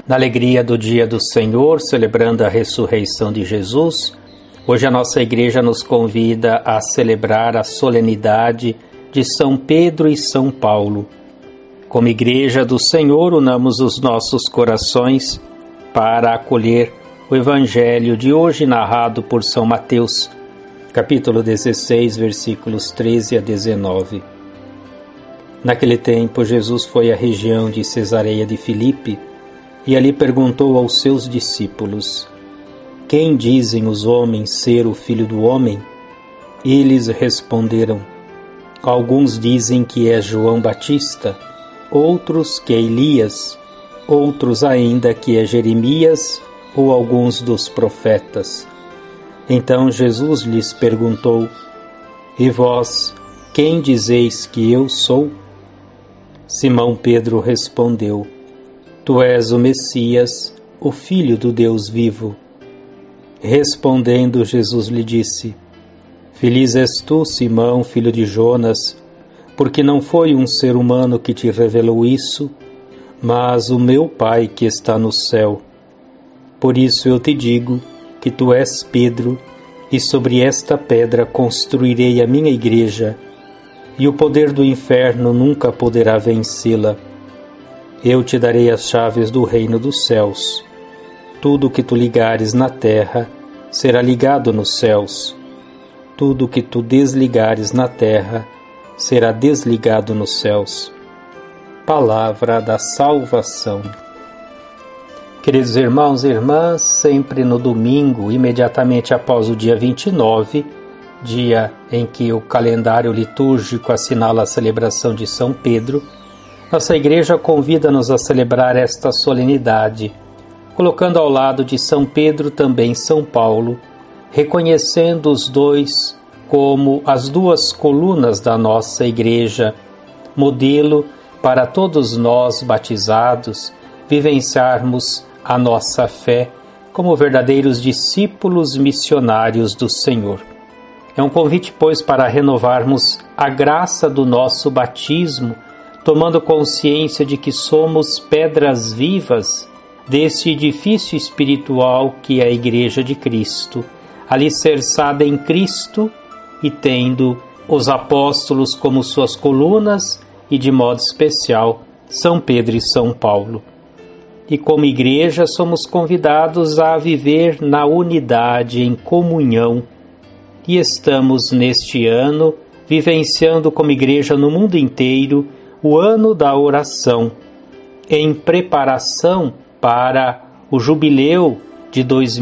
Na alegria do dia do Senhor, celebrando a ressurreição de Jesus, hoje a nossa igreja nos convida a celebrar a solenidade de São Pedro e São Paulo. Como igreja do Senhor, unamos os nossos corações para acolher o Evangelho de hoje narrado por São Mateus, capítulo 16, versículos 13 a 19. Naquele tempo, Jesus foi à região de Cesareia de Filipe e ali perguntou aos seus discípulos: Quem dizem os homens ser o Filho do Homem? Eles responderam: Alguns dizem que é João Batista, outros que é Elias, outros ainda que é Jeremias ou alguns dos profetas. Então Jesus lhes perguntou: E vós, quem dizeis que eu sou? Simão Pedro respondeu: Tu és o Messias, o Filho do Deus vivo. Respondendo, Jesus lhe disse: Feliz és tu, Simão, filho de Jonas, porque não foi um ser humano que te revelou isso, mas o meu Pai que está no céu. Por isso eu te digo que tu és Pedro, e sobre esta pedra construirei a minha igreja, e o poder do inferno nunca poderá vencê-la. Eu te darei as chaves do reino dos céus. Tudo o que tu ligares na terra será ligado nos céus. Tudo o que tu desligares na terra será desligado nos céus. Palavra da salvação. Queridos irmãos e irmãs, sempre no domingo, imediatamente após o dia 29, dia em que o calendário litúrgico assinala a celebração de São Pedro, nossa igreja convida-nos a celebrar esta solenidade, colocando ao lado de São Pedro também São Paulo, reconhecendo os dois como as duas colunas da nossa igreja, modelo para todos nós batizados vivenciarmos a nossa fé como verdadeiros discípulos missionários do Senhor. É um convite, pois, para renovarmos a graça do nosso batismo, tomando consciência de que somos pedras vivas desse edifício espiritual que é a Igreja de Cristo, alicerçada em Cristo e tendo os apóstolos como suas colunas e, de modo especial, São Pedro e São Paulo. E como igreja somos convidados a viver na unidade, em comunhão, e estamos neste ano vivenciando como igreja no mundo inteiro o ano da oração, em preparação para o jubileu de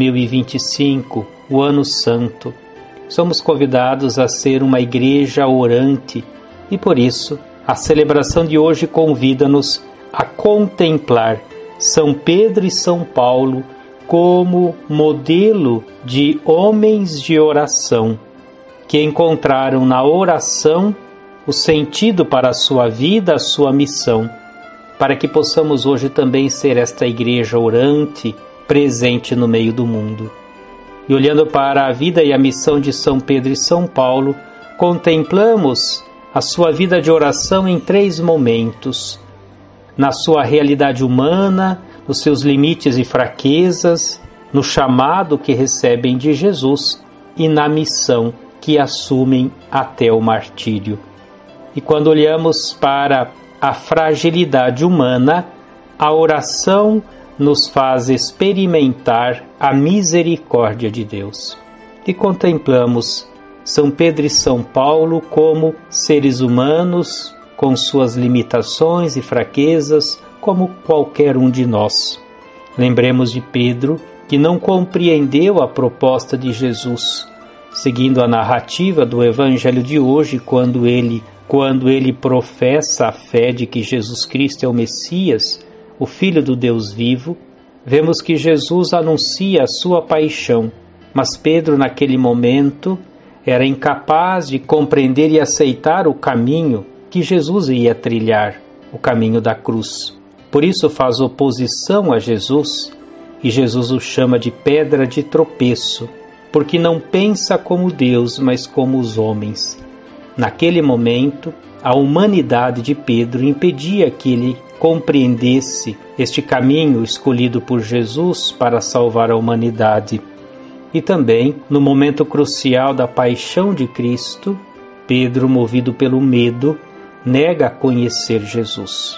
2025, o Ano Santo. Somos convidados a ser uma igreja orante e, por isso, a celebração de hoje convida-nos a contemplar São Pedro e São Paulo como modelo de homens de oração, que encontraram na oração o sentido para a sua vida, a sua missão, para que possamos hoje também ser esta igreja orante, presente no meio do mundo. E olhando para a vida e a missão de São Pedro e São Paulo, contemplamos a sua vida de oração em 3 momentos: na sua realidade humana, nos seus limites e fraquezas, no chamado que recebem de Jesus e na missão que assumem até o martírio. E quando olhamos para a fragilidade humana, a oração nos faz experimentar a misericórdia de Deus. E contemplamos São Pedro e São Paulo como seres humanos, com suas limitações e fraquezas, como qualquer um de nós. Lembremos de Pedro, que não compreendeu a proposta de Jesus, seguindo a narrativa do Evangelho de hoje, quando ele professa a fé de que Jesus Cristo é o Messias, o Filho do Deus vivo, vemos que Jesus anuncia a sua paixão, mas Pedro, naquele momento, era incapaz de compreender e aceitar o caminho que Jesus ia trilhar, o caminho da cruz. Por isso faz oposição a Jesus, e Jesus o chama de pedra de tropeço, porque não pensa como Deus, mas como os homens. Naquele momento, a humanidade de Pedro impedia que ele compreendesse este caminho escolhido por Jesus para salvar a humanidade. E também, no momento crucial da paixão de Cristo, Pedro, movido pelo medo, nega conhecer Jesus.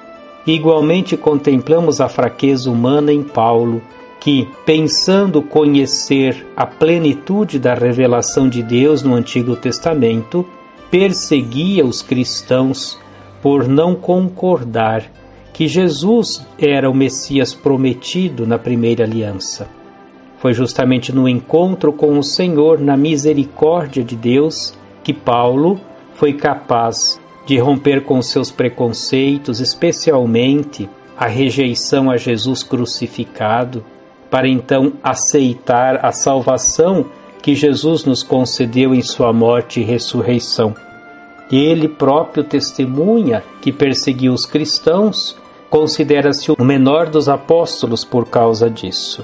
Igualmente contemplamos a fraqueza humana em Paulo, que, pensando conhecer a plenitude da revelação de Deus no Antigo Testamento, perseguia os cristãos por não concordar que Jesus era o Messias prometido na primeira aliança. Foi justamente no encontro com o Senhor, na misericórdia de Deus, que Paulo foi capaz de romper com seus preconceitos, especialmente a rejeição a Jesus crucificado, para então aceitar a salvação que Jesus nos concedeu em sua morte e ressurreição. Ele próprio testemunha que perseguiu os cristãos, considera-se o menor dos apóstolos por causa disso.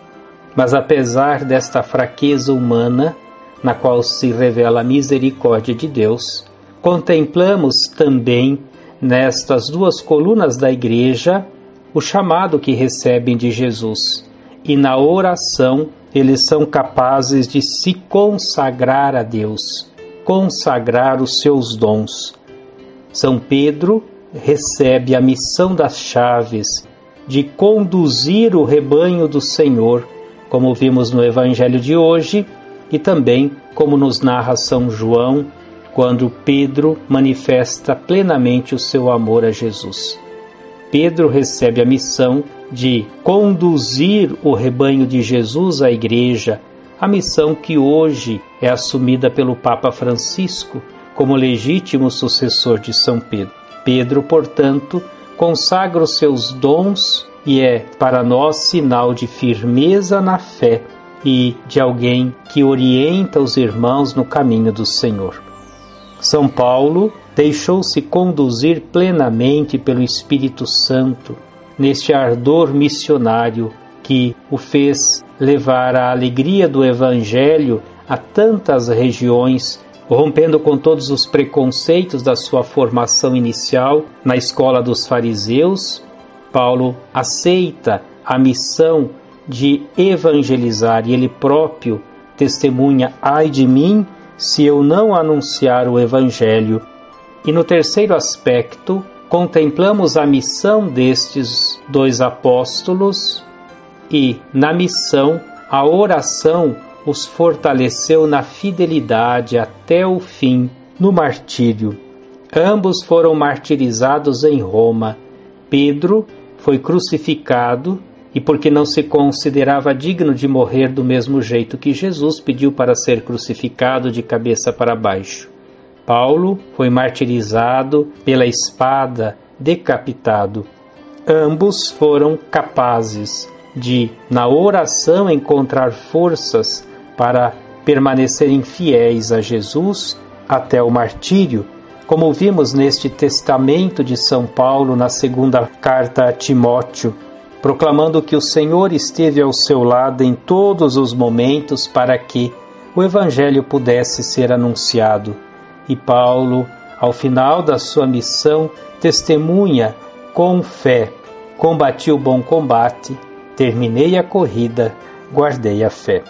Mas apesar desta fraqueza humana, na qual se revela a misericórdia de Deus, contemplamos também nestas duas colunas da igreja o chamado que recebem de Jesus. E na oração eles são capazes de se consagrar a Deus, consagrar os seus dons. São Pedro recebe a missão das chaves de conduzir o rebanho do Senhor, como vimos no Evangelho de hoje, e também como nos narra São João, quando Pedro manifesta plenamente o seu amor a Jesus. Pedro recebe a missão de conduzir o rebanho de Jesus à igreja, a missão que hoje é assumida pelo Papa Francisco como legítimo sucessor de São Pedro. Pedro, portanto, consagra os seus dons e é para nós sinal de firmeza na fé e de alguém que orienta os irmãos no caminho do Senhor. São Paulo deixou-se conduzir plenamente pelo Espírito Santo neste ardor missionário que o fez levar a alegria do Evangelho a tantas regiões, rompendo com todos os preconceitos da sua formação inicial na escola dos fariseus. Paulo aceita a missão de evangelizar e ele próprio testemunha: ai de mim, se eu não anunciar o Evangelho. E no terceiro aspecto, contemplamos a missão destes dois apóstolos e, na missão, a oração os fortaleceu na fidelidade até o fim, no martírio. Ambos foram martirizados em Roma. Pedro foi crucificado e porque não se considerava digno de morrer do mesmo jeito que Jesus, pediu para ser crucificado de cabeça para baixo. Paulo foi martirizado pela espada, decapitado. Ambos foram capazes de, na oração, encontrar forças para permanecerem fiéis a Jesus até o martírio, como vimos neste testamento de São Paulo na segunda carta a Timóteo, proclamando que o Senhor esteve ao seu lado em todos os momentos para que o Evangelho pudesse ser anunciado. E Paulo, ao final da sua missão, testemunha com fé: combati o bom combate, terminei a corrida, guardei a fé.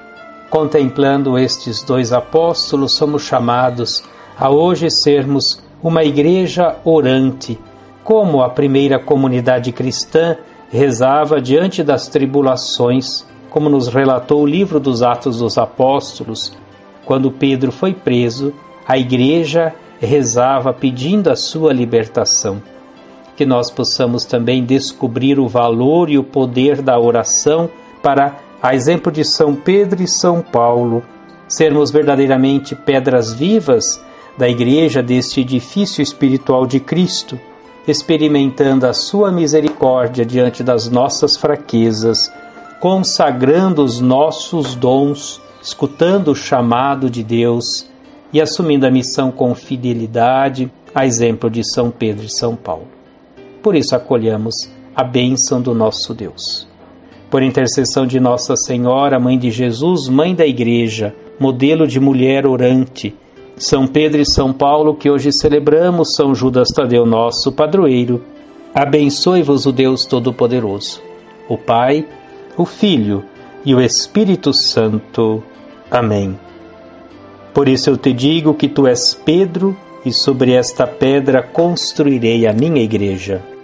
Contemplando estes dois apóstolos, somos chamados a hoje sermos uma igreja orante, como a primeira comunidade cristã rezava diante das tribulações, como nos relatou o livro dos Atos dos Apóstolos. Quando Pedro foi preso, a igreja rezava pedindo a sua libertação. Que nós possamos também descobrir o valor e o poder da oração para, a exemplo de São Pedro e São Paulo, sermos verdadeiramente pedras vivas da igreja, deste edifício espiritual de Cristo, experimentando a sua misericórdia diante das nossas fraquezas, consagrando os nossos dons, escutando o chamado de Deus e assumindo a missão com fidelidade, a exemplo de São Pedro e São Paulo. Por isso acolhamos a bênção do nosso Deus. Por intercessão de Nossa Senhora, Mãe de Jesus, Mãe da Igreja, modelo de mulher orante, São Pedro e São Paulo, que hoje celebramos, São Judas Tadeu, nosso padroeiro, Abençoe-vos o Deus Todo-Poderoso, o Pai, o Filho e o Espírito Santo. Amém. Por isso eu te digo que tu és Pedro, e sobre esta pedra construirei a minha igreja.